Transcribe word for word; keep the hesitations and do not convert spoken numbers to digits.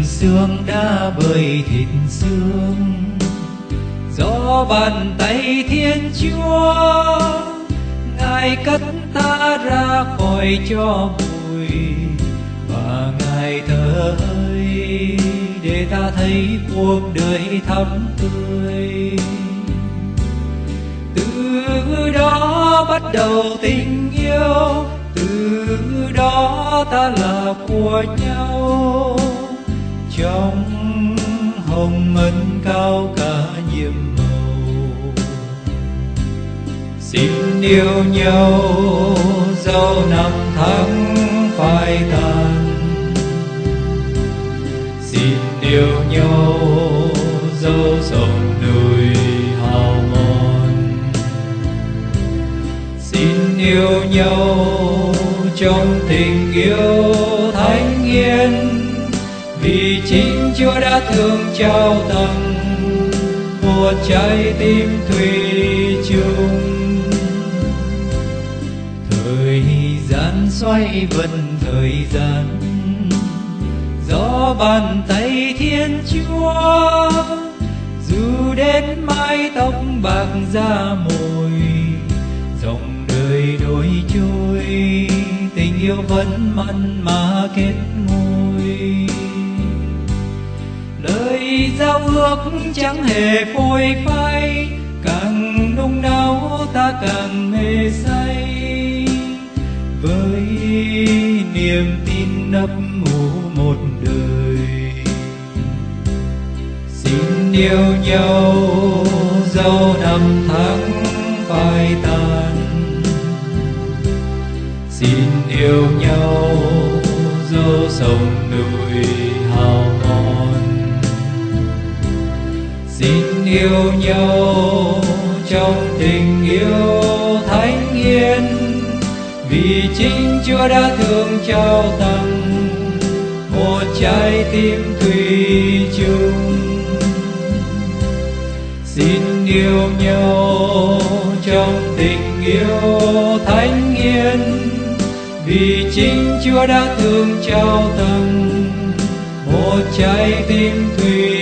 xương đã bơi thịt xương. Gió bàn tay Thiên Chúa, Ngài cất ta ra khỏi cho bụi, và Ngài thở hơi để ta thấy cuộc đời thắm tươi. Từ đó bắt đầu tình yêu, từ đó ta là của nhau. Trong hồng ân cao cả nhiệm màu, xin yêu nhau dẫu năm tháng phai tàn. Xin yêu nhau dẫu sông núi hao mòn. Xin yêu nhau trong tình yêu thánh hiến, vì chính Chúa đã thương trao tặng một trái tim thủy chung. Thời gian xoay vần thời gian, gió bàn tay Thiên Chúa, dù đến mái tóc bạc da mồi. Dòng đời đổi trôi, tình yêu vẫn mặn mà kết ngôi. Lời giao ước chẳng hề phôi phai, càng nung náo ta càng mê say. Với niềm tin nấp ngủ một đời, xin yêu nhau dẫu năm tháng phai tàn. Xin yêu nhau dẫu sông núi hao mòn. Xin yêu nhau trong tình yêu thánh hiến, vì chính Chúa đã thương trao tặng một trái tim thủy chung. Xin yêu nhau trong tình yêu thánh hiến, vì chính Chúa đã thương trao tặng một trái tim thủy